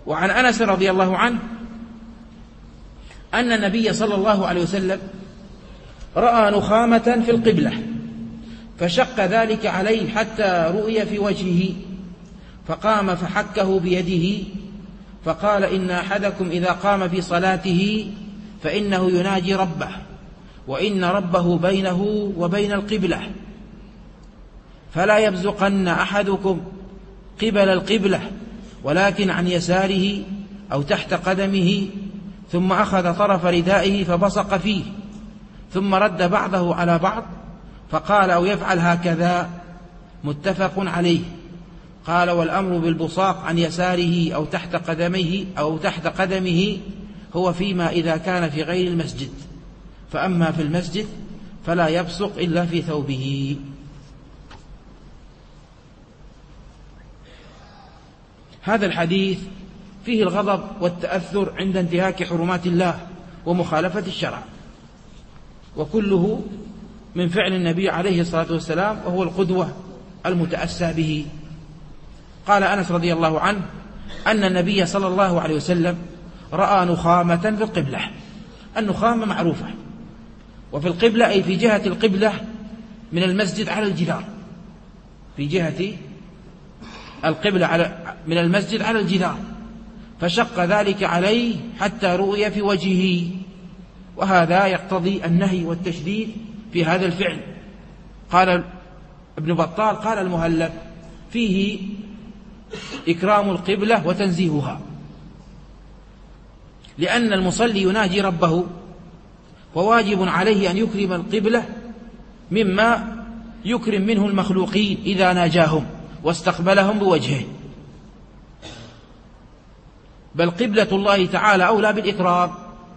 وعن أنس رضي الله عنه أن النبي صلى الله عليه وسلم رأى نخامة في القبلة فشق ذلك عليه حتى رؤي في وجهه، فقام فحكه بيده فقال: إن أحدكم إذا قام في صلاته فإنه يناجي ربه، وإن ربه بينه وبين القبلة، فلا يبزقن أحدكم قبل القبلة ولكن عن يساره أو تحت قدمه. ثم أخذ طرف ردائه فبصق فيه، ثم رد بعضه على بعض فقال: أو يفعل هكذا. متفق عليه. قال: والأمر بالبصاق عن يساره أو تحت قدمه هو فيما إذا كان في غير المسجد، فأما في المسجد فلا يبصق إلا في ثوبه. هذا الحديث فيه الغضب والتأثر عند انتهاك حرمات الله ومخالفة الشرع، وكله من فعل النبي عليه الصلاة والسلام، وهو القدوة المتأسى به. قال أنس رضي الله عنه أن النبي صلى الله عليه وسلم رأى نخامة في القبلة. النخامة معروفة، وفي القبلة أي في جهة القبلة من المسجد على الجدار، في جهة القبلة من المسجد على الجدار، فشق ذلك عليه حتى رؤي في وجهه، وهذا يقتضي النهي والتشديد في هذا الفعل. قال ابن بطال: قال المهلب: فيه إكرام القبلة وتنزيهها، لأن المصلي يناجي ربه، وواجب عليه أن يكرم القبلة مما يكرم منه المخلوقين إذا ناجاهم واستقبلهم بوجهه، بل قبلة الله تعالى أولى بالإكرام.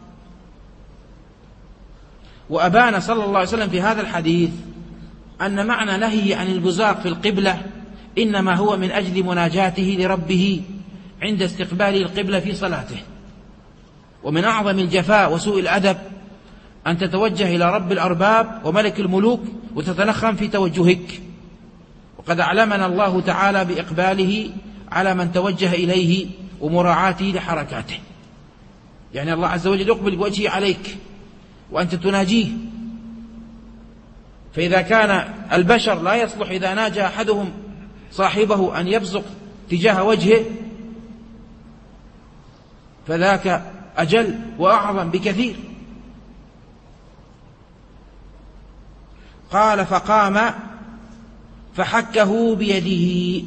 وأبان صلى الله عليه وسلم في هذا الحديث أن معنى نهي عن البزاق في القبلة إنما هو من أجل مناجاته لربه عند استقبال القبلة في صلاته. ومن أعظم الجفاء وسوء الأدب أن تتوجه إلى رب الأرباب وملك الملوك وتتنخم في توجهك، وقد أعلمنا الله تعالى بإقباله على من توجه إليه ومراعاته لحركاته. يعني الله عز وجل يقبل بوجهه عليك وأنت تناجيه، فإذا كان البشر لا يصلح إذا ناجى أحدهم صاحبه أن يبزق تجاه وجهه، فذاك أجل وأعظم بكثير. قال: فقام فحكه بيده.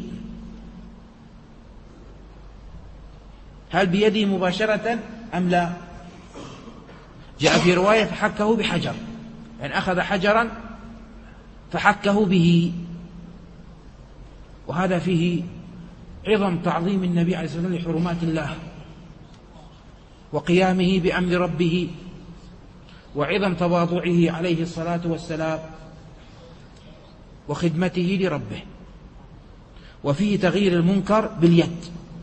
هل بيده مباشرة أم لا؟ جاء في رواية فحكه بحجر، يعني أخذ حجرا فحكه به، وهذا فيه عظم تعظيم النبي عليه الصلاة والسلام لحرمات الله وقيامه بأمر ربه، وعظم تواضعه عليه الصلاة والسلام وخدمته لربه، وفيه تغيير المنكر باليد،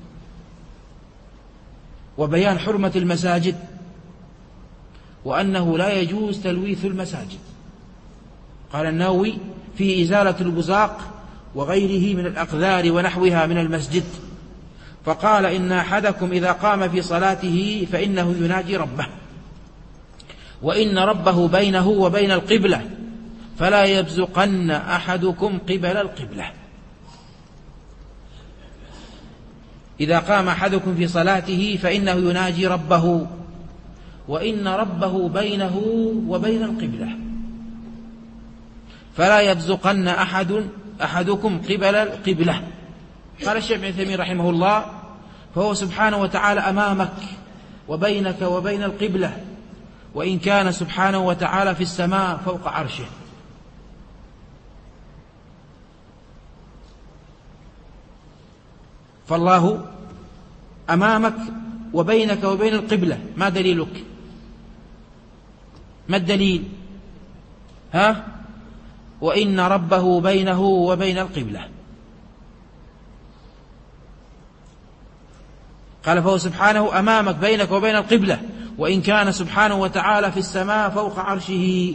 وبيان حرمة المساجد، وأنه لا يجوز تلويث المساجد. قال النووي: فيه إزالة البزاق وغيره من الأقذار ونحوها من المسجد. فقال: إن أحدكم إذا قام في صلاته فإنه يناجي ربه، وإن ربه بينه وبين القبلة، فلا يبزقن أحدكم قبل القبلة. إذا قام أحدكم في صلاته فإنه يناجي ربه، وإن ربه بينه وبين القبلة، فلا يبزقن أحدكم قبل القبلة. قال الشيخ ابن عثيمين رحمه الله: فهو سبحانه وتعالى أمامك وبينك وبين القبلة، وإن كان سبحانه وتعالى في السماء فوق عرشه. فالله أمامك وبينك وبين القبلة. ما دليلك؟ ما الدليل؟ وإن ربه بينه وبين القبلة. قال: فهو سبحانه أمامك بينك وبين القبلة، وإن كان سبحانه وتعالى في السماء فوق عرشه،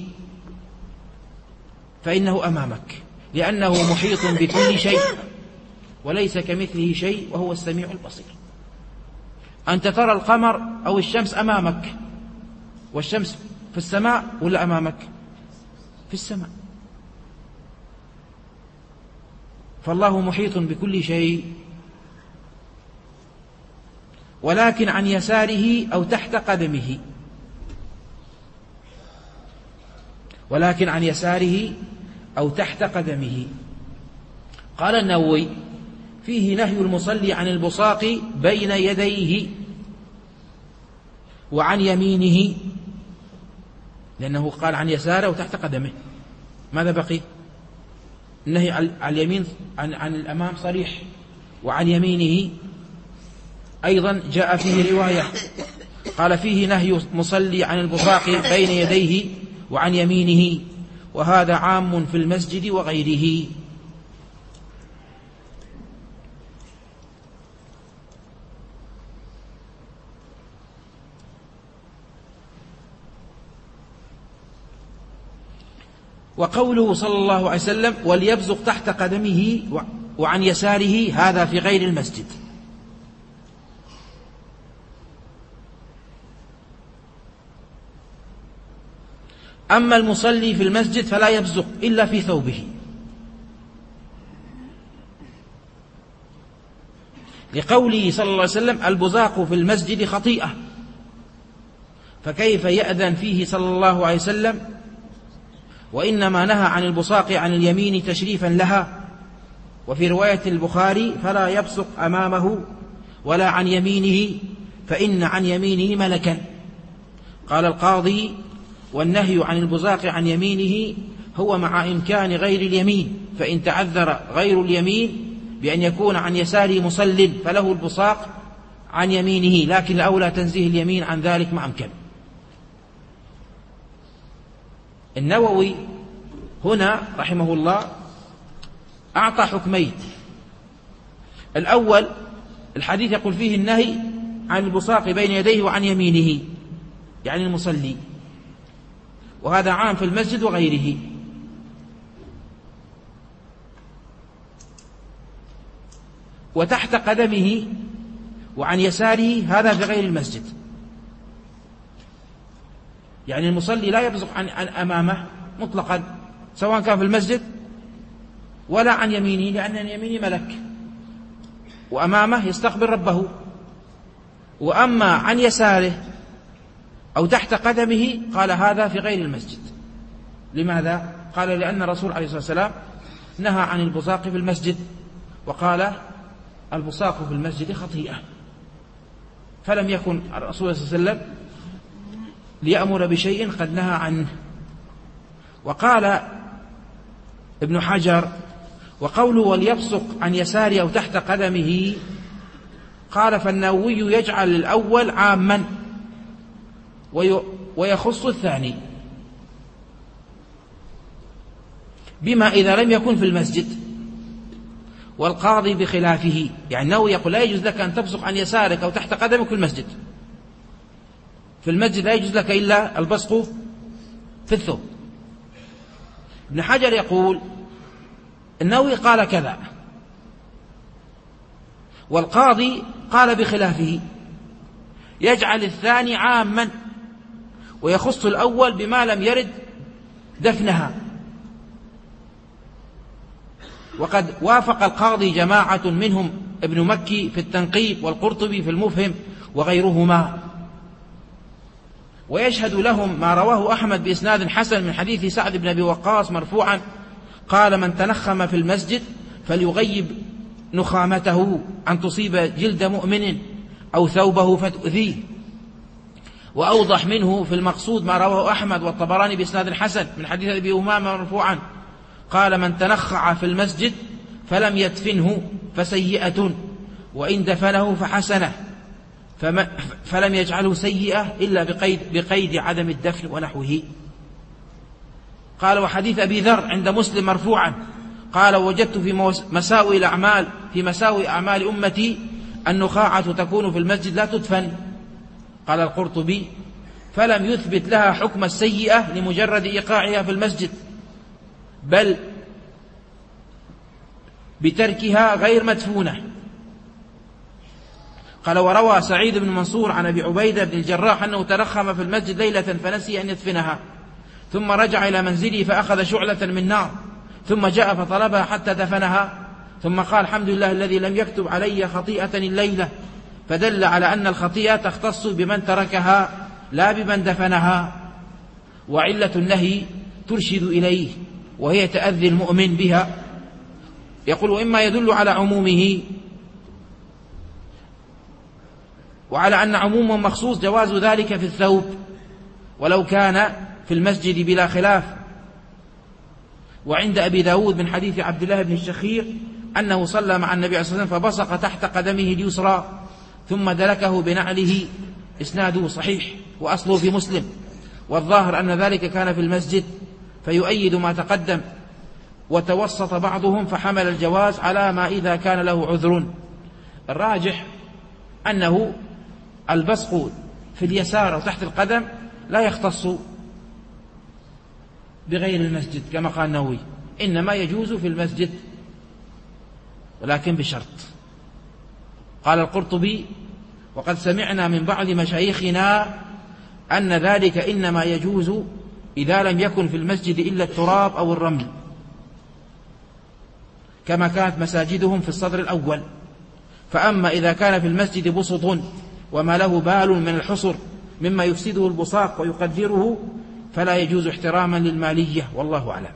فإنه أمامك، لأنه محيط بكل شيء وليس كمثله شيء وهو السميع البصير. أنت ترى القمر أو الشمس أمامك، والشمس في السماء ولا أمامك؟ في السماء. فالله محيط بكل شيء. ولكن عن يساره أو تحت قدمه، ولكن عن يساره أو تحت قدمه. قال النووي: فيه نهي المصلي عن البصاق بين يديه وعن يمينه، لأنه قال عن يساره وتحت قدمه. ماذا بقي؟ النهي عن اليمين، عن الأمام صريح، وعن يمينه أيضا جاء فيه رواية قال: فيه نهي مصلي عن البصاق بين يديه وعن يمينه، وهذا عام في المسجد وغيره. وقوله صلى الله عليه وسلم: وليبزق تحت قدمه وعن يساره، هذا في غير المسجد. أما المصلي في المسجد فلا يبزق إلا في ثوبه، لقوله صلى الله عليه وسلم: البزاق في المسجد خطيئة، فكيف يأذن فيه صلى الله عليه وسلم؟ وإنما نهى عن البصاق عن اليمين تشريفا لها. وفي رواية البخاري: فلا يبصق أمامه ولا عن يمينه، فإن عن يمينه ملكا. قال القاضي: والنهي عن البزاق عن يمينه هو مع إمكان غير اليمين، فإن تعذر غير اليمين بأن يكون عن يساره مصل فله البصاق عن يمينه، لكن الأولى تنزيه اليمين عن ذلك مع أمكن. النووي هنا رحمه الله أعطى حكمين. الأول: الحديث يقول فيه النهي عن البصاق بين يديه وعن يمينه، يعني المصلي، وهذا عام في المسجد وغيره. وتحت قدمه وعن يساره، هذا في غير المسجد، يعني المصلي لا يبزق عن أمامه مطلقا، سواء كان في المسجد ولا عن يمينه، لأن يمينه ملك وأمامه يستقبل ربه. وأما عن يساره أو تحت قدمه، قال هذا في غير المسجد. لماذا؟ قال: لأن الرسول عليه الصلاة والسلام نهى عن البصاق في المسجد، وقال: البصاق في المسجد خطيئة، فلم يكن الرسول صلى الله عليه وسلم ليأمر بشيء قد نهى عنه. وقال ابن حجر: وقوله وليبصق عن يساره أو تحت قدمه، قال: فالنووي يجعل الأول عاما ويخص الثاني، بما إذا لم يكن في المسجد، والقاضي بخلافه. يعني النووي يقول: لا يجوز لك أن تبصق عن يسارك أو تحت قدمك في المسجد. في المسجد لا يجوز لك إلا البصق في الثوب. ابن حجر يقول: النووي قال كذا، والقاضي قال بخلافه، يجعل الثاني عاما ويخص الأول بما لم يرد دفنها. وقد وافق القاضي جماعة منهم ابن مكي في التنقيب، والقرطبي في المفهم، وغيرهما. ويشهد لهم ما رواه أحمد بإسناد حسن من حديث سعد بن أبي وقاص مرفوعا قال: من تنخم في المسجد فليغيب نخامته أن تصيب جلد مؤمن أو ثوبه فتؤذيه. وأوضح منه في المقصود ما رواه أحمد والطبراني بإسناد حسن من حديث أبي أمامة مرفوعا قال: من تنخع في المسجد فلم يدفنه فسيئة، وإن دفنه فحسنة، فلم يجعله سيئة إلا بقيد عدم الدفن ونحوه. قال: وحديث أبي ذر عند مسلم مرفوعا قال: وجدت في مساوي أعمال أمتي النخاعة تكون في المسجد لا تدفن. قال القرطبي: فلم يثبت لها حكم السيئة لمجرد إيقاعها في المسجد، بل بتركها غير مدفونة. قال: وروى سعيد بن منصور عن أبي عبيدة بن الجراح أنه ترخم في المسجد ليلة فنسي أن يدفنها، ثم رجع إلى منزله فأخذ شعلة من نار، ثم جاء فطلبها حتى دفنها، ثم قال: الحمد لله الذي لم يكتب علي خطيئة الليلة، فدل على أن الخطيئة تختص بمن تركها لا بمن دفنها. وعلة النهي ترشد إليه، وهي تأذي المؤمن بها. يقول: وإما يدل على عمومه، وعلى أن عموم مخصوص جواز ذلك في الثوب، ولو كان في المسجد بلا خلاف. وعند أبي داود من حديث عبد الله بن الشخير أنه صلى مع النبي صلى الله عليه وسلم فبصق تحت قدمه اليسرى ثم دلكه بنعله. إسناده صحيح وأصله في مسلم، والظاهر أن ذلك كان في المسجد، فيؤيد ما تقدم. وتوسط بعضهم فحمل الجواز على ما إذا كان له عذر. الراجح أنه البصق في اليسار أو تحت القدم لا يختص بغير المسجد كما قال النووي، إنما يجوز في المسجد ولكن بشرط. قال القرطبي: وقد سمعنا من بعض مشايخنا أن ذلك إنما يجوز إذا لم يكن في المسجد إلا التراب أو الرمل، كما كانت مساجدهم في الصدر الأول. فأما إذا كان في المسجد بسط وما له بال من الحصر مما يفسده البصاق ويقدره، فلا يجوز احتراما للمالية، والله أعلم.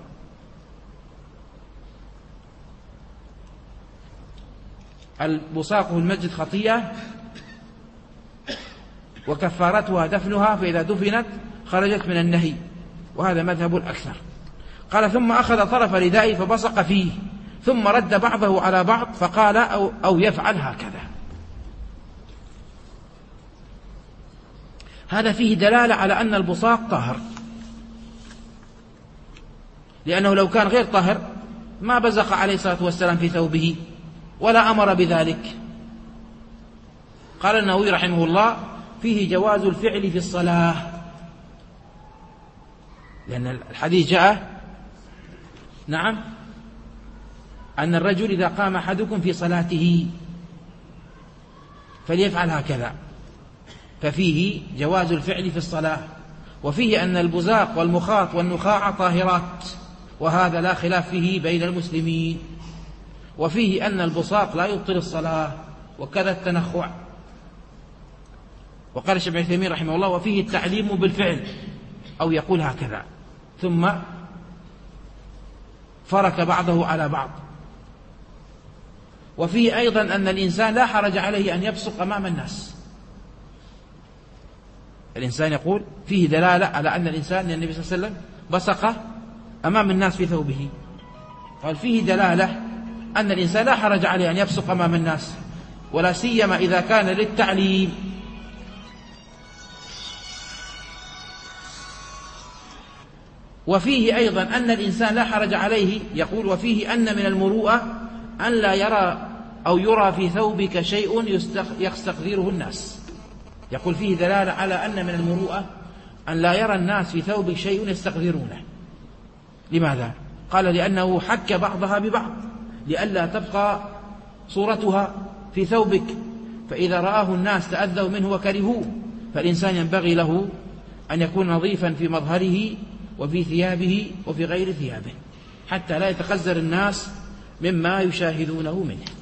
البصاق في المسجد خطيئة، وكفارتها دفنها، فإذا دفنت خرجت من النهي، وهذا مذهب الأكثر. قال: ثم أخذ طرف ردائه فبصق فيه، ثم رد بعضه على بعض فقال: أو يفعل هكذا. هذا فيه دلالة على أن البصاق طاهر، لأنه لو كان غير طاهر ما بزق عليه الصلاة والسلام في ثوبه ولا أمر بذلك. قال النووي رحمه الله: فيه جواز الفعل في الصلاة، لأن الحديث جاء نعم أن الرجل إذا قام أحدكم في صلاته فليفعل هكذا، ففيه جواز الفعل في الصلاة. وفيه أن البزاق والمخاط والنخاع طاهرات، وهذا لا خلاف فيه بين المسلمين. وفيه أن البصاق لا يبطل الصلاة، وكذا التنخع. وقال الشيخ ابن عثيمين رحمه الله: وفيه التعليم بالفعل، أو يقول هكذا ثم فرك بعضه على بعض. وفيه أيضا أن الإنسان لا حرج عليه أن يبصق أمام الناس. الإنسان يقول فيه دلالة على أن الإنسان، لأن النبي صلى الله عليه وسلم بصق أمام الناس في ثوبه، قال فيه دلالة أن الإنسان لا حرج عليه أن يبصق أمام الناس، ولا سيما إذا كان للتعليم. وفيه أيضا أن الإنسان لا حرج عليه، يقول: وفيه أن من المروءة أن لا يرى أو يرى في ثوبك شيء يستقذره الناس. يقول فيه دلالة على أن من المروءة أن لا يرى الناس في ثوبك شيء يستقذرونه. لماذا؟ قال: لأنه حك بعضها ببعض لئلا تبقى صورتها في ثوبك، فإذا رآه الناس تأذوا منه وكرهوه. فالإنسان ينبغي له أن يكون نظيفا في مظهره وفي ثيابه وفي غير ثيابه، حتى لا يتقذر الناس مما يشاهدونه منه.